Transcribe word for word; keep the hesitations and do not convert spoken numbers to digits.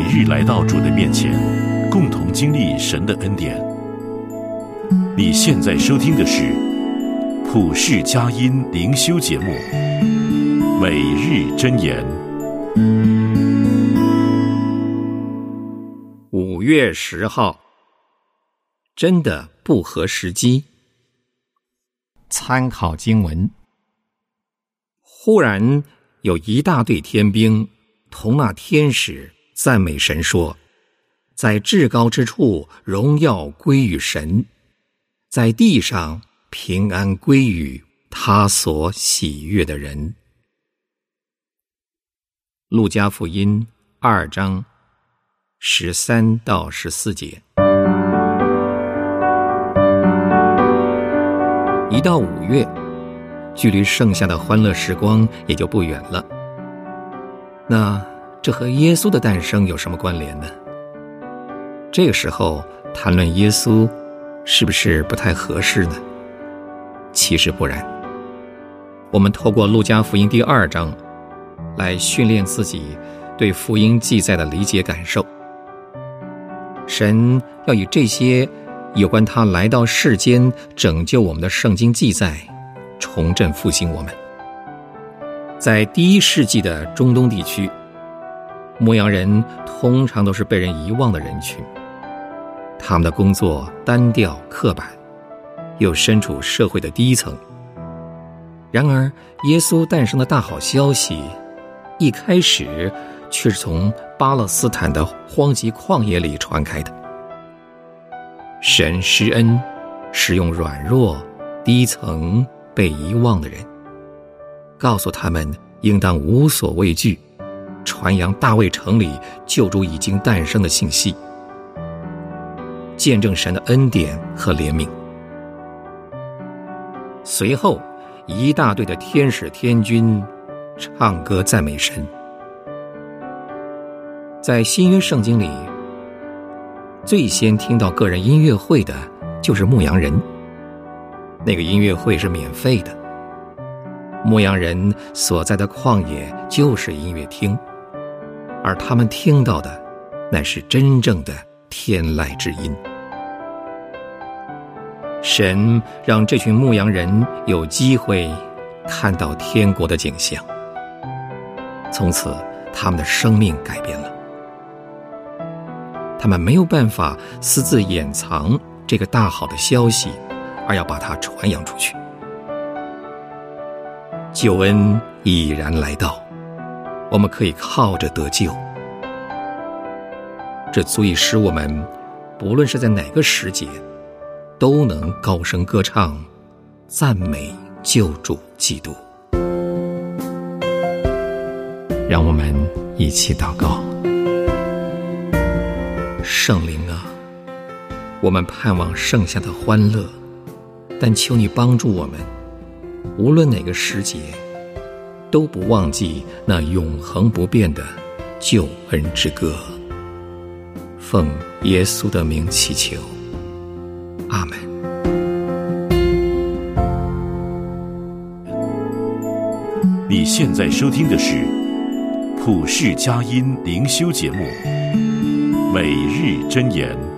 日来到主的面前，共同经历神的恩典。你现在收听的是普世佳音灵修节目《每日箴言》。 五月十号，真的不合时机。参考经文：忽然有一大队天兵同那天使赞美神说，在至高之处荣耀归于神，在地上平安归于他所喜悦的人。路加福音二章十三到十四节。一到五月，距离盛夏的欢乐时光也就不远了。那这和耶稣的诞生有什么关联呢？这个时候谈论耶稣，是不是不太合适呢？其实不然。我们透过路加福音第二章来训练自己对福音记载的理解感受。神要以这些有关他来到世间拯救我们的圣经记载重振复兴我们。在第一世纪的中东地区，牧羊人通常都是被人遗忘的人群，他们的工作单调刻板，又身处社会的低层。然而耶稣诞生的大好消息一开始却是从巴勒斯坦的荒瘠旷野里传开的。神施恩使用软弱、低层、被遗忘的人，告诉他们应当无所畏惧，传扬大卫城里救主已经诞生的信息，见证神的恩典和怜悯。随后一大队的天使天军唱歌赞美神。在新约圣经里，最先听到个人音乐会的就是牧羊人。那个音乐会是免费的，牧羊人所在的旷野就是音乐厅，而他们听到的乃是真正的天籁之音。神让这群牧羊人有机会看到天国的景象，从此他们的生命改变了。他们没有办法私自掩藏这个大好的消息，而要把它传扬出去。救恩已然来到，我们可以靠着得救。这足以使我们不论是在哪个时节，都能高声歌唱，赞美救主基督。让我们一起祷告。圣灵啊，我们盼望剩下的欢乐，但求你帮助我们，无论哪个时节，都不忘记那永恒不变的救恩之歌。奉耶稣的名祈求，阿们。 你现在收听的是普世佳音灵修节目《每日箴言》。